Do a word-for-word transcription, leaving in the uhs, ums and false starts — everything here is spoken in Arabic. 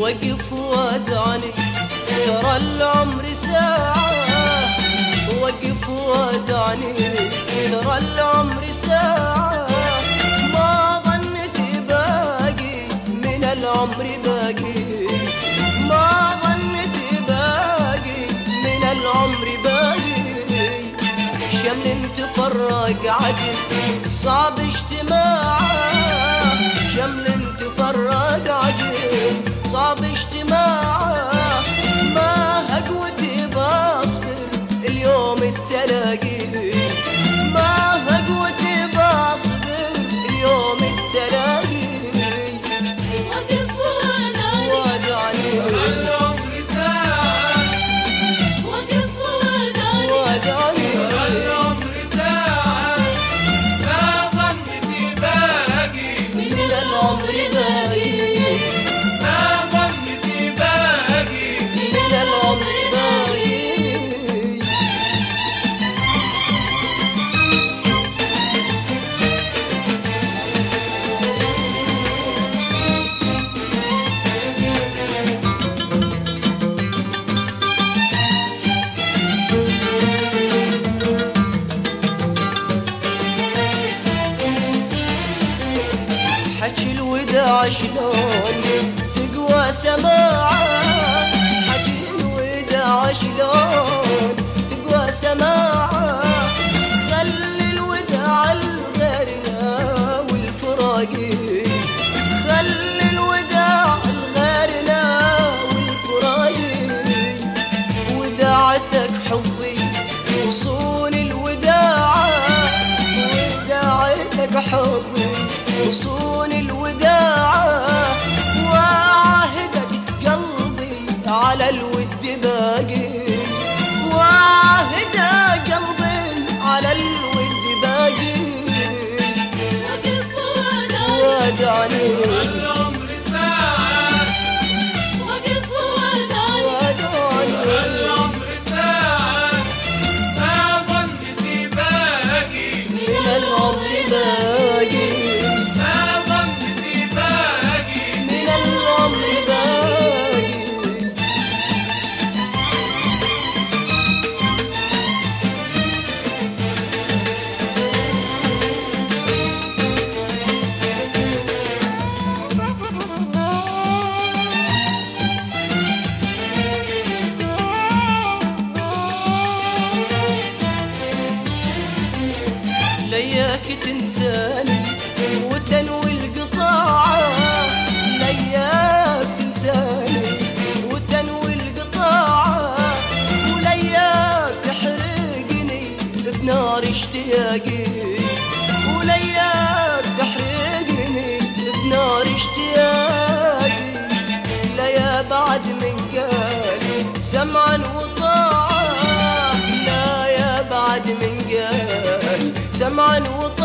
وقف ودعني ترى العمر ساعة، وقف ودعني ترى العمر ساعة، ما ظنت باقي من العمر باقي، ما ظنت باقي من العمر باقي. شمل تفرق عجل صعب اجتماعه، شمل تفرق عجل صعب اجتماعه، ما هقوتي بصبر اليوم التلاقي، ما هقوتي بصبر اليوم التلاقي. وقف ودعني ودعني العمر ساعة، وقف ودعني ودعني العمر ساعة، ما ظنتي باقي من العمر باقي، ما ظنتي باقي من العمر باقي. حكي الوداع شلون تقوى سماعه، حكي الوداع شلون تقوى سماعه، خلي الوداع لغيرنا والفراقي، خلي الوداع لغيرنا والفراقي. وداعتك حبي وصون الوداعه، وداعتك حبي وصون الوداعة، وعاهدك قلبي على الود باقي، وعاهدك قلبي على الود باقي. وقف ودعني ودعني العمر ساعة، وقف ودعني ودعني العمر ساعة، ما ظنتي باقي من العمر باقي، ما ظنتي باقي من العمر باقي. لياك تنساني وتنوي القطاعة، لياك تنساني وتنوي القطاعة، ولياك تحرقني بنار اشتياقي، ولياك تحرقني بنار اشتياقي. لا يا بعد من قال سمعا وطاعة، لا يا بعد من قال سمعا وطاعة،